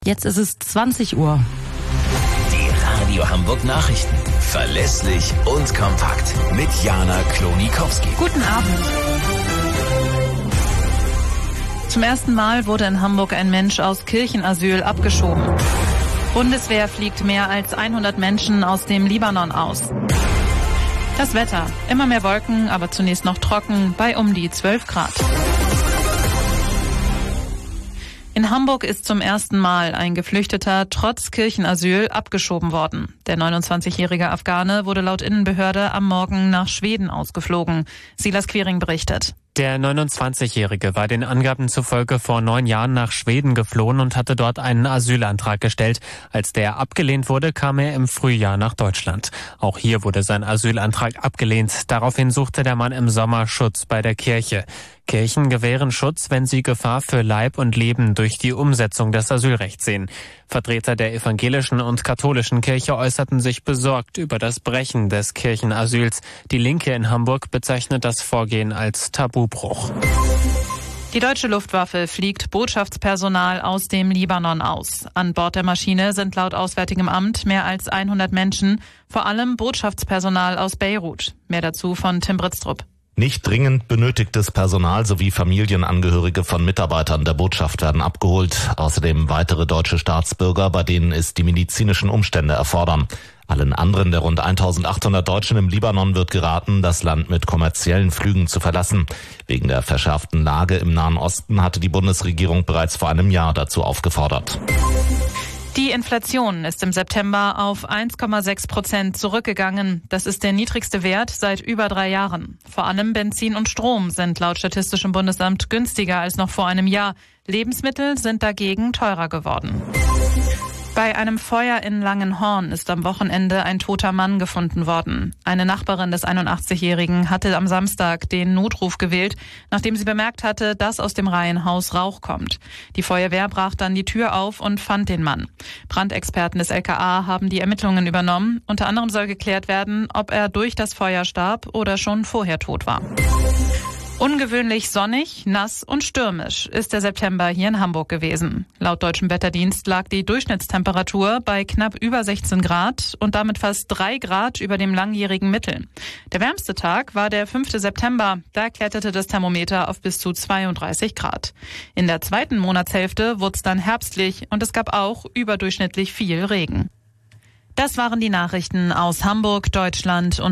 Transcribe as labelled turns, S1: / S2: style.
S1: Jetzt ist es 20 Uhr.
S2: Die Radio Hamburg Nachrichten. Verlässlich und kompakt. Mit Jana Klonikowski.
S3: Guten Abend. Zum ersten Mal wurde in Hamburg ein Mensch aus Kirchenasyl abgeschoben. Bundeswehr fliegt mehr als 100 Menschen aus dem Libanon aus. Das Wetter. Immer mehr Wolken, aber zunächst noch trocken bei um die 12 Grad. In Hamburg ist zum ersten Mal ein Geflüchteter trotz Kirchenasyl abgeschoben worden. Der 29-jährige Afghane wurde laut Innenbehörde am Morgen nach Schweden ausgeflogen. Silas Quiring berichtet.
S4: Der 29-Jährige war den Angaben zufolge vor 9 Jahren nach Schweden geflohen und hatte dort einen Asylantrag gestellt. Als der abgelehnt wurde, kam er im Frühjahr nach Deutschland. Auch hier wurde sein Asylantrag abgelehnt. Daraufhin suchte der Mann im Sommer Schutz bei der Kirche. Kirchen gewähren Schutz, wenn sie Gefahr für Leib und Leben durch die Umsetzung des Asylrechts sehen. Vertreter der evangelischen und katholischen Kirche äußerten sich besorgt über das Brechen des Kirchenasyls. Die Linke in Hamburg bezeichnet das Vorgehen als Tabubruch.
S3: Die deutsche Luftwaffe fliegt Botschaftspersonal aus dem Libanon aus. An Bord der Maschine sind laut Auswärtigem Amt mehr als 100 Menschen, vor allem Botschaftspersonal aus Beirut. Mehr dazu von Tim Britztrup.
S5: Nicht dringend benötigtes Personal sowie Familienangehörige von Mitarbeitern der Botschaft werden abgeholt. Außerdem weitere deutsche Staatsbürger, bei denen es die medizinischen Umstände erfordern. Allen anderen der rund 1800 Deutschen im Libanon wird geraten, das Land mit kommerziellen Flügen zu verlassen. Wegen der verschärften Lage im Nahen Osten hatte die Bundesregierung bereits vor einem Jahr dazu aufgefordert.
S3: Die Inflation ist im September auf 1,6% zurückgegangen. Das ist der niedrigste Wert seit über 3 Jahren. Vor allem Benzin und Strom sind laut Statistischem Bundesamt günstiger als noch vor einem Jahr. Lebensmittel sind dagegen teurer geworden. Bei einem Feuer in Langenhorn ist am Wochenende ein toter Mann gefunden worden. Eine Nachbarin des 81-Jährigen hatte am Samstag den Notruf gewählt, nachdem sie bemerkt hatte, dass aus dem Reihenhaus Rauch kommt. Die Feuerwehr brach dann die Tür auf und fand den Mann. Brandexperten des LKA haben die Ermittlungen übernommen. Unter anderem soll geklärt werden, ob er durch das Feuer starb oder schon vorher tot war. Ungewöhnlich sonnig, nass und stürmisch ist der September hier in Hamburg gewesen. Laut Deutschem Wetterdienst lag die Durchschnittstemperatur bei knapp über 16 Grad und damit fast 3 Grad über dem langjährigen Mittel. Der wärmste Tag war der 5. September. Da kletterte das Thermometer auf bis zu 32 Grad. In der zweiten Monatshälfte wurde es dann herbstlich und es gab auch überdurchschnittlich viel Regen. Das waren die Nachrichten aus Hamburg, Deutschland und